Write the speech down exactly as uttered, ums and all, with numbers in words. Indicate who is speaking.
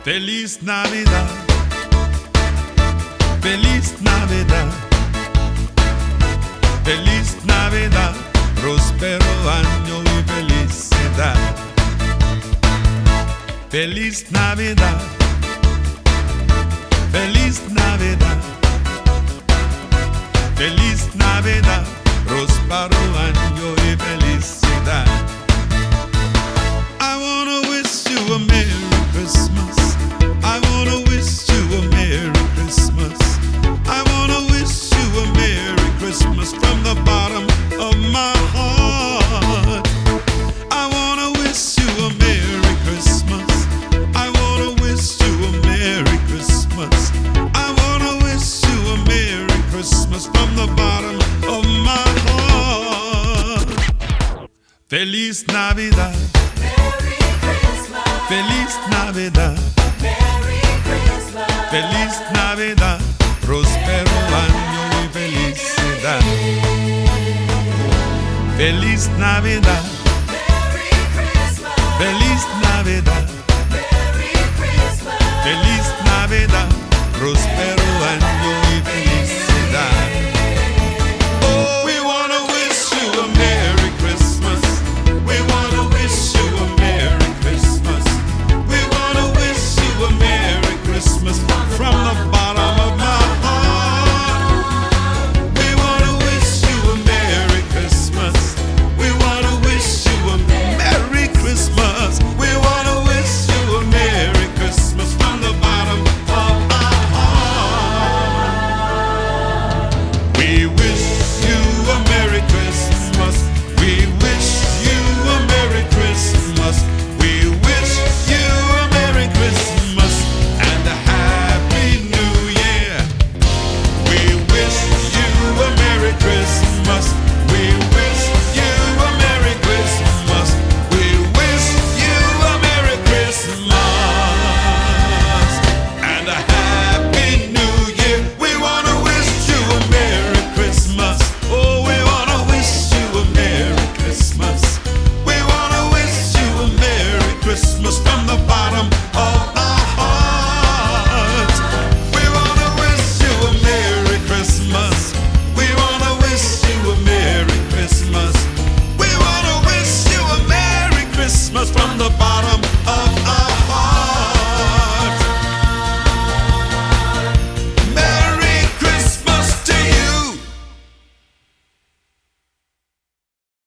Speaker 1: Feliz Navidad, feliz Navidad, feliz Navidad, próspero año y felicidad. Feliz Navidad, feliz Navidad, feliz Navidad, próspero año y felicidad. I wanna wish you a Merry Christmas. I wanna wish you a Merry Christmas. I wanna wish you a Merry Christmas from the bottom of my heart. I wanna wish you a Merry Christmas. I wanna wish you a Merry Christmas. I wanna wish you a Merry Christmas from the bottom of my heart. Feliz Navidad.
Speaker 2: Merry Christmas.
Speaker 1: Feliz Navidad.
Speaker 2: Merry Christmas.
Speaker 1: Feliz Navidad, próspero año y felicidad. Feliz Navidad,
Speaker 2: Merry Christmas.
Speaker 1: feliz Navidad,
Speaker 2: Merry Christmas.
Speaker 1: feliz Navidad, próspero año